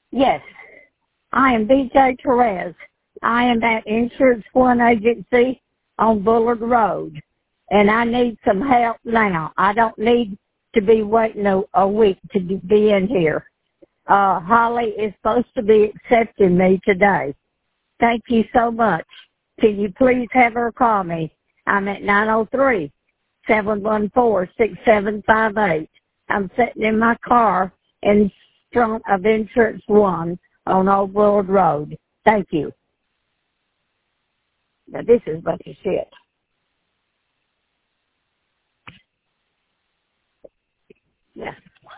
Yes, I am BJ Perez. I am at Insurance One Agency on Bullard Road, and I need some help now. I don't need to be waiting a week to be in here. Holly is supposed to be accepting me today. Thank you so much. Can you please have her call me? I'm at 903-714-6758. I'm sitting in my car in front of Insurance One on Old Bullard Road. Thank you. Now this is a bunch of shit. Yeah.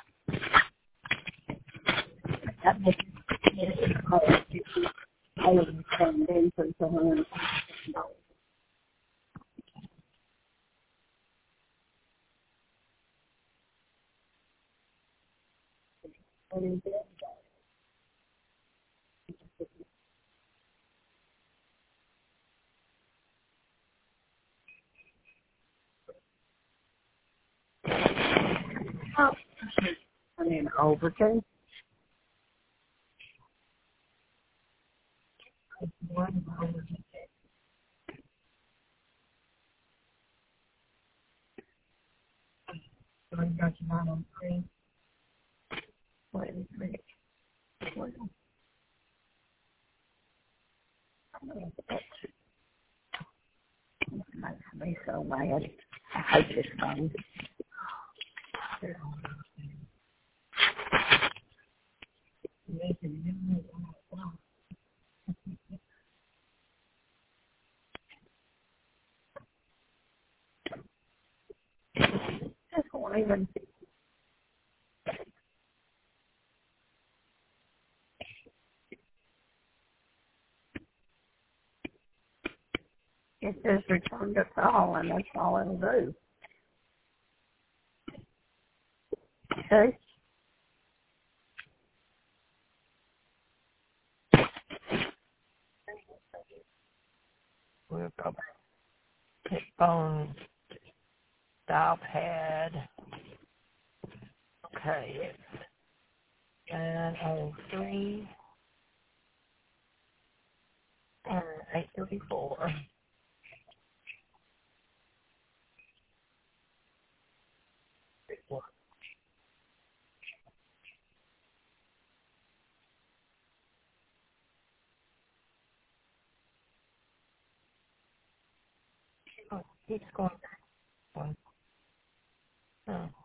I'm in Overton. Wait a minute. Makes me so mad. I hate this phone. This won't even. It says return to call, and that's all it'll do. Okay? We'll go back. Hit phone, dial pad. Okay, it's 903 and 834. Oh, keeps going back one. Oh.